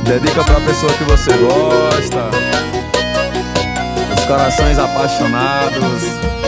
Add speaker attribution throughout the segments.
Speaker 1: Dedica pra pessoa que você gosta, os corações apaixonados.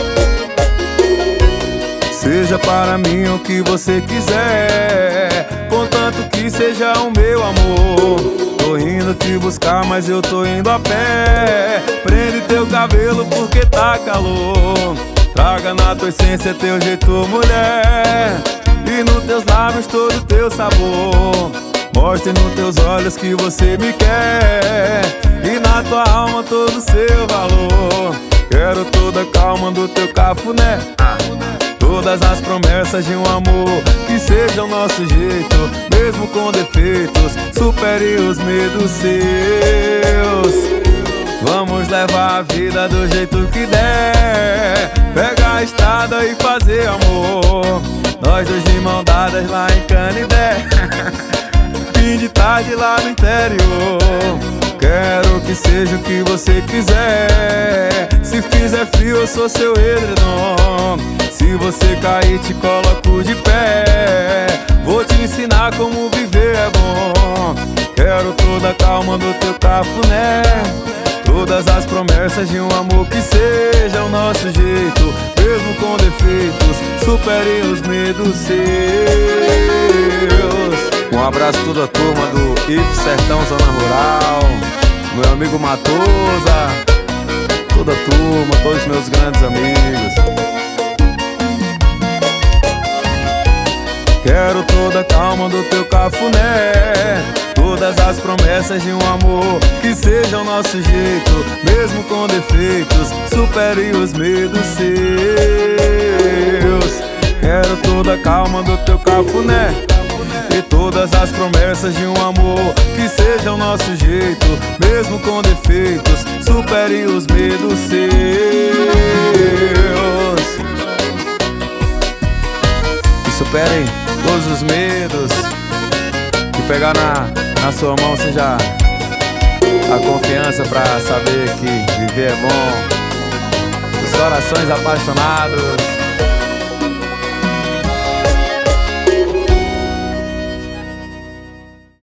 Speaker 1: Seja para mim o que você quiser, contanto que seja o meu amor. Tô indo te buscar, mas eu tô indo a pé. Prende teu cabelo porque tá calor. Traga na tua essência teu jeito, mulher, e nos teus lábios todo teu sabor. Mostre nos teus olhos que você me quer, e na tua alma todo o seu valor. Quero toda a calma do teu cafuné, todas as promessas de um amor que seja o nosso jeito, mesmo com defeitos, supere os medos seus. Vamos levar a vida do jeito que der, pegar a estrada e fazer amor, nós dois de mão dadas lá em Canidé, fim de tarde lá no interior. Quero que seja o que você quiser, se fizer frio eu sou seu edredom. Se você cair te coloco de pé, vou te ensinar como viver é bom. Quero toda a calma do teu cafuné, todas as promessas de um amor que seja o nosso jeito, mesmo com defeitos, supere os medos seus. Um abraço a toda a turma do IF Sertão Zona Rural, meu amigo Matosa, toda a turma, todos os meus grandes amigos. Quero toda a calma do teu cafuné, todas as promessas de um amor que seja o nosso jeito, mesmo com defeitos, supere os medos seus. Quero toda a calma do teu cafuné, e todas as promessas de um amor que seja o nosso jeito, mesmo com defeitos, supere os medos seus. E superem todos os medos, que pegar na sua mão seja a confiança pra saber que viver é bom. Os corações apaixonados.